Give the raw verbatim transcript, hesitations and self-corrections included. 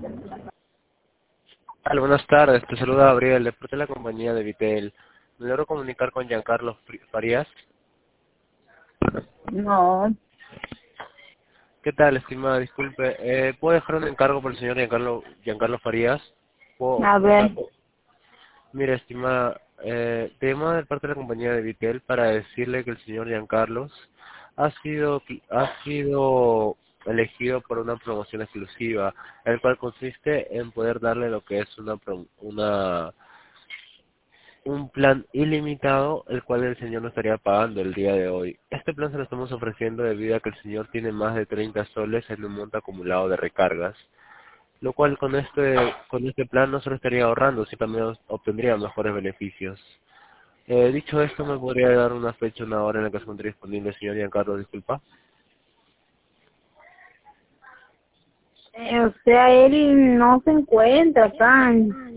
Hola, buenas tardes, te saluda Gabriel, de parte de la compañía de Vitel. ¿Me logro comunicar con Giancarlo Fri- Farías? No, ¿Qué tal, estimada? Disculpe, eh, ¿puedo dejar un encargo por el señor Giancarlo, Giancarlo Farías? ¿Puedo, a o sea, ver, pu- Mire, estimada, eh, te llamo de parte de la compañía de Vitel para decirle que el señor Giancarlo ha sido, ha sido elegido por una promoción exclusiva, el cual consiste en poder darle lo que es una, prom- una un plan ilimitado, el cual el señor no estaría pagando el día de hoy. Este plan se lo estamos ofreciendo debido a que el señor tiene más de treinta soles en un monto acumulado de recargas, lo cual con este con este plan no solo estaría ahorrando, sino también obtendría mejores beneficios. Eh, dicho esto, ¿me podría dar una fecha, una hora en la que se encuentre disponible, señor Giancarlo? Disculpa. eh, o sea, él no se encuentra acá.